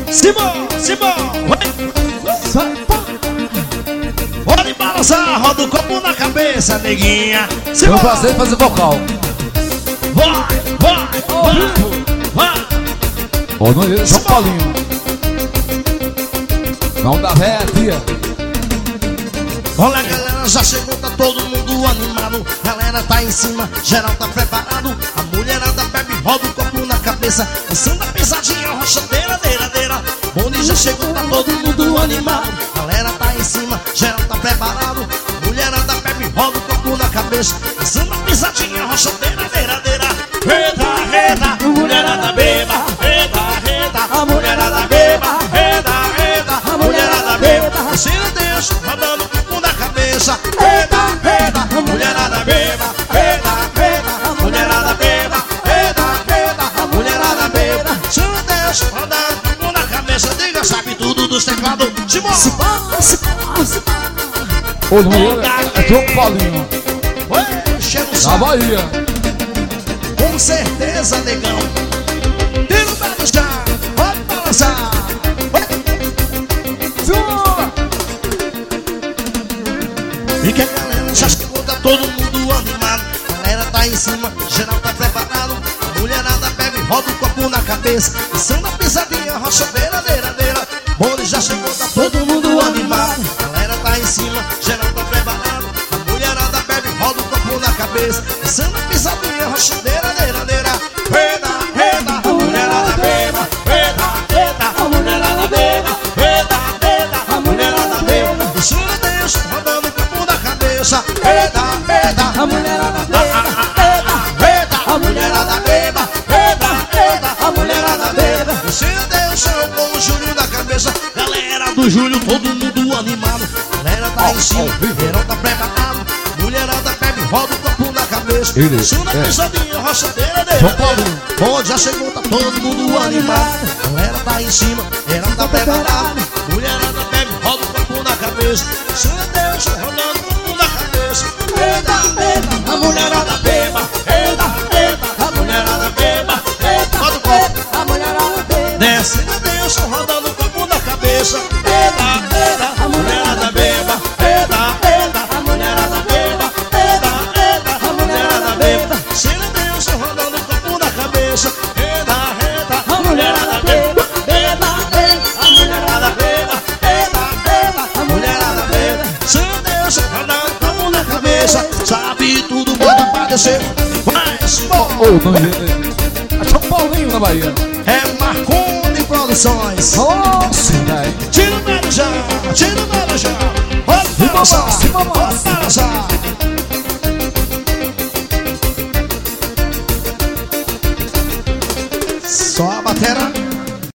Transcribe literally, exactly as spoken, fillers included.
Simão, Simão, olha e balançar, roda o copo na cabeça, neguinha. Eu passei fazer vocal. Vai, vai, vai, vai. Ó, não é João Paulinho. Não dá véia, tia. Olha, galera, já chegou, tá todo mundo animado. Galera tá em cima, geral tá preparado. A mulherada bebe, roda o copo na cabeça, dançando a pisadinha, rochadeira, deira, deira. Bonde já chegou, tá todo mundo animado. Galera tá em cima, geral tá preparado. A mulherada bebe, roda o copo na cabeça, dançando a pisadinha, rochadeira, deira, deira. Reda, reda, mulherada beba. Reda, reda, a mulherada beba. Reda, reda, a mulherada beba. Ensina Deus, rodando o copo na cabeça. Reda, reda, a mulherada beba. Reda, reda, a mulherada beba. Reda, reda, a mulherada beba. Ensina Deus, rodando o copo na cabeça. Diga, sabe tudo dos teclados. Simão, Simão, Simão, Simão. Ô, não é, é João Paulinho. Ué, cheiro Da só. Bahia. Com certeza, negão. Tira o pé do chão, pode balançar. E que a galera já chegou, tá todo mundo animado. A galera tá em cima, geral tá preparado. A mulherada bebe, roda o copo na cabeça, dançando a pisadinha, rochadeira, deira, deira. Bonde já chegou, tá todo mundo animado. A galera tá em cima, geral tá preparado. A mulherada bebe, roda o copo na cabeça, dançando a pisadinha, rochadeira, deira, deira. Reda, reda, a mulherada beba. Reda, reda, a mulherada beba. Reda, reda, a mulherada beba. Ensina Deus, rodando o copo na cabeça. Reda, reda, a mulherada beba. Reda, a mulherada beba. Reda, reda, a mulherada beba. Ensina Deus, eu com o Júlio na cabeça. Galera do Júlio, todo mundo animado. Galera tá em cima, verão tá preparado. Mulherada bebe, roda o copo na cabeça. Ensina é. pisadinha, rochadeira, deira, João Paulinho. Onde já chegou, tá todo mundo animado. Galera tá em cima, verão tá preparado. Mulherada bebe, roda o copo na cabeça. Ensina Deus, rolando o copo na cabeça. Eita, eita, a mulherada beba. Eita, eita, a mulherada beba. Eita, roda o copo, a mulherada beba. Desce na Deus, rodando o copo na cabeça. Eita, eita, a mulherada beba. Eita, eita, a mulherada beba. Eita, eita, a mulherada beba. Ensina Deus, rodando o copo na cabeça. Eita, eita, a mulherada beba. Eita, eita, a mulherada beba. Eita, eita, a mulherada beba. Ensina Deus, rodando o copo na cabeça. Sabe tudo, bota pra descer. Mas, bom, Ô, não é, é João Paulinho da Bahia. é Marconi Produções. Nossa, velho. Tira o pé do chão, tira o pé do chão. Pode balançar, pode balançar.